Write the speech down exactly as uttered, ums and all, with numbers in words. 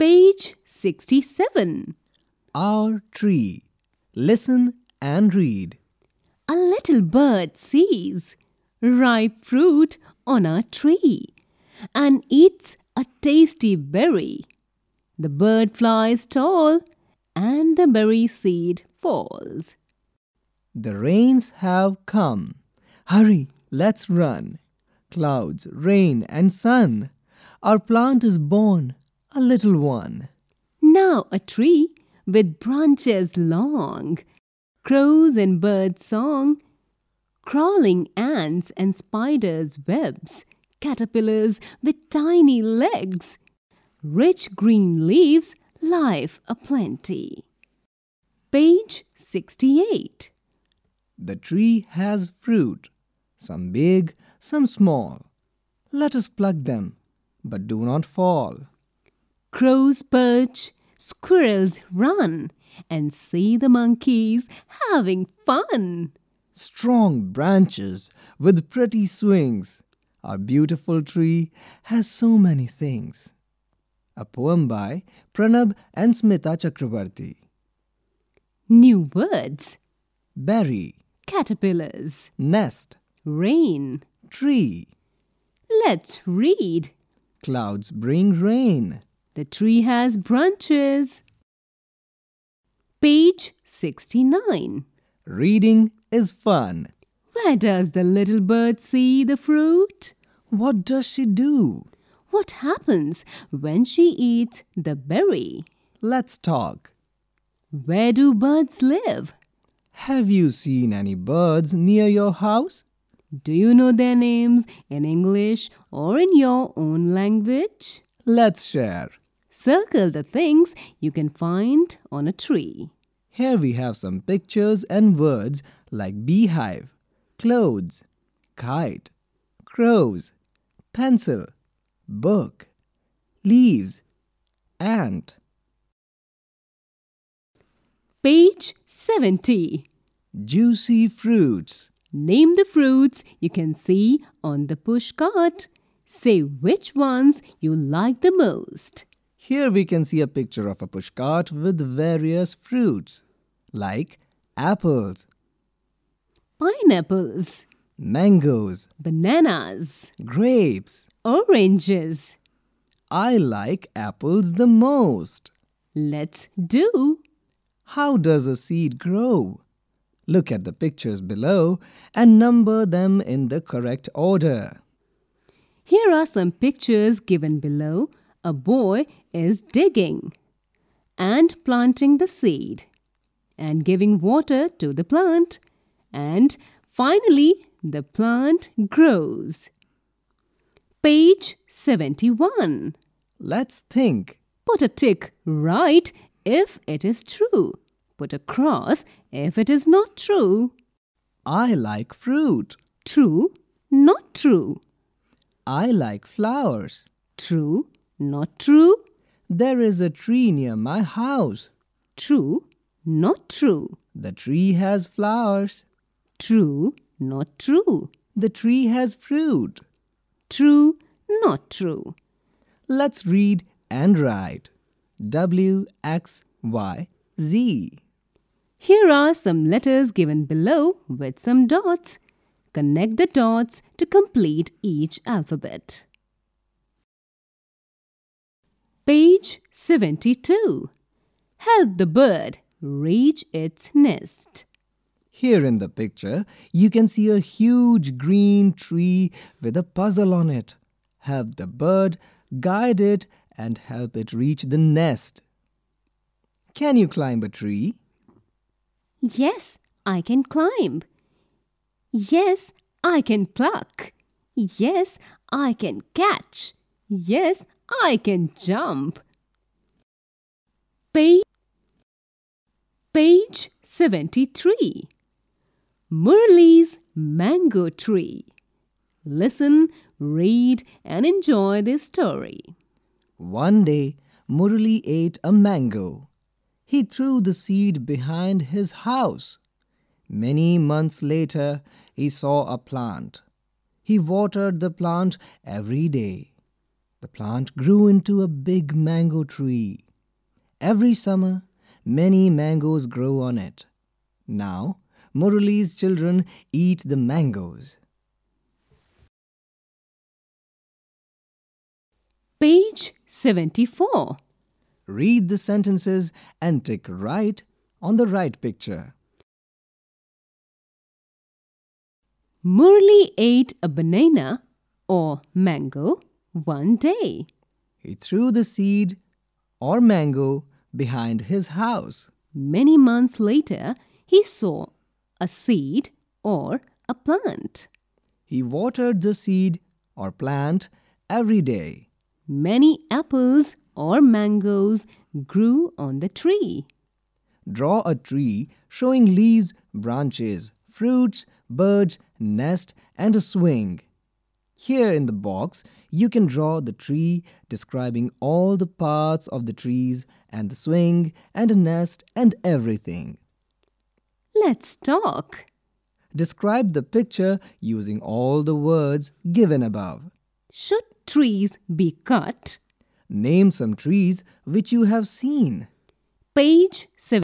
Page sixty-seven. Our tree. Listen and read. A little bird sees ripe fruit on our tree and eats a tasty berry. The bird flies tall and the berry seed falls. The rains have come. Hurry, let's run. Clouds, rain and sun. Our plant is born, a little one. Now a tree with branches long, crows and birds' song, crawling ants and spiders' webs, caterpillars with tiny legs, rich green leaves, life aplenty. Page sixty-eight. The tree has fruit, some big, some small. Let us pluck them, but do not fall. Crows perch, squirrels run, and see the monkeys having fun. Strong branches with pretty swings. Our beautiful tree has so many things. A poem by Pranab and Smita Chakrabarti. New words: Berry, caterpillars, nest, rain. tree. Let's read. Clouds bring rain. The tree has branches. Page sixty-nine. Reading is fun. Where does the little bird see the fruit? What does she do? What happens when she eats the berry? Let's talk. Where do birds live? Have you seen any birds near your house? Do you know their names in English or in your own language? Let's share. Circle the things you can find on a tree. Here we have some pictures and words like beehive, clothes, kite, crows, pencil, book, leaves, ant. Page seventy. Juicy fruits. Name the fruits you can see on the push cart. Say which ones you like the most. Here we can see a picture of a pushcart with various fruits like apples, Pineapples, mangoes, bananas, grapes. oranges. I like apples the most. Let's do. How does a seed grow? Look at the pictures below and number them in the correct order. Here are some pictures given below. A boy is digging and planting the seed and giving water to the plant, and finally the plant grows. Page seventy-one. Let's think. Put a tick right if it is true. Put a cross if it is not true. I like fruit. True, not true. I like flowers. True, not true. There is a tree near my house. True, not true. The tree has flowers. True, not true. The tree has fruit. True, not true. Let's read and write. W, X, Y, Z. Here are some letters given below with some dots. Connect the dots to complete each alphabet. Page seventy-two. Help the bird reach its nest. Here in the picture, you can see a huge green tree with a puzzle on it. Help the bird, guide it, and help it reach the nest. Can you climb a tree? Yes, I can climb. Yes, I can pluck. Yes, I can catch. Yes, I can jump. Page, page seventy-three. Murali's Mango Tree. Listen, read, and enjoy this story. One day, Murali ate a mango. He threw the seed behind his house. Many months later, he saw a plant. He watered the plant every day. The plant grew into a big mango tree. Every summer, many mangoes grow on it. Now, Murali's children eat the mangoes. Page seventy-four. Read the sentences and tick right on the right picture. Murali ate a banana or mango one day. He threw the seed or mango behind his house. Many months later, he saw a seed or a plant. He watered the seed or plant every day. Many apples or mangoes grew on the tree. Draw a tree showing leaves, branches, fruits, birds, nest, and a swing. Here in the box, you can draw the tree describing all the parts of the trees and the swing and a nest and everything. Let's talk. Describe the picture using all the words given above. Should trees be cut? Name some trees which you have seen. Page seven.